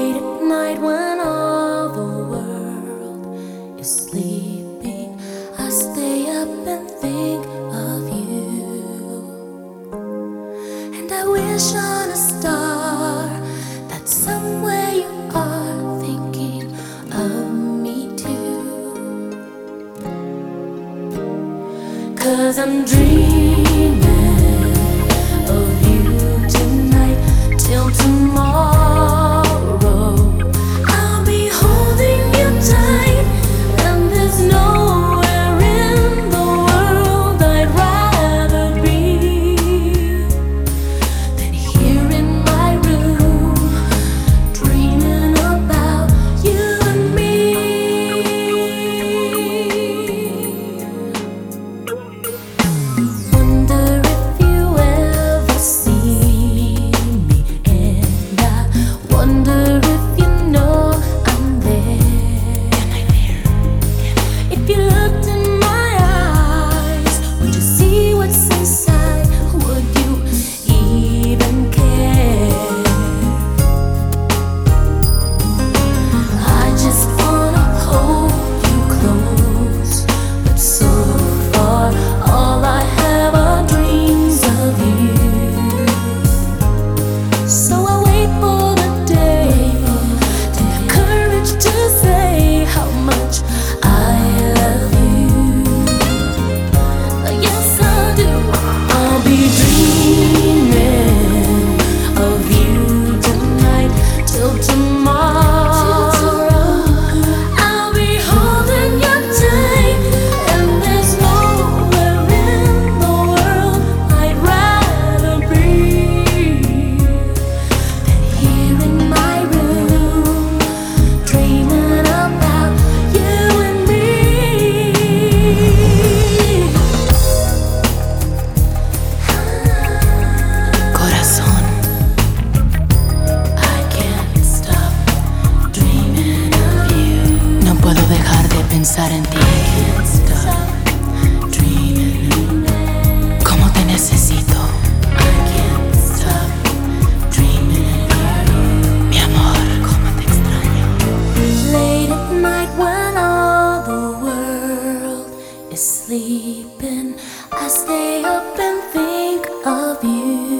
Late at night when all the world is sleeping, I stay up and think of you. And I wish on a star that somewhere you are thinking of me too. 'Cause I'm dreaming of you tonight till tomorrow. I'll be holding you tight, and there's nowhere in the world I'd rather be than here in my room, dreaming about you and me. Wonder if you ever see me, and I wonder if you know I'm there. Am I there? If you looked in my eyes, would you see what's inside? Would you even care? I just wanna hold you close, but so far all I have are dreams of you. So I wait for the day to have courage to say how much I love you. Yes, I do. I'll be dreaming of you tonight till tomorrow. I'll be holding you tight, and there's nowhere in the world I'd rather be than here in my room, dreaming about you and me. Corazón, I can't stop dreaming of you. No puedo dejar de pensar en ti. Can't stop dreaming. ¿Cómo te necesito? I can't stop dreaming of you. Mi amor, cómo te extraño. Late at night when all the world is sleeping, I stay up and think of you.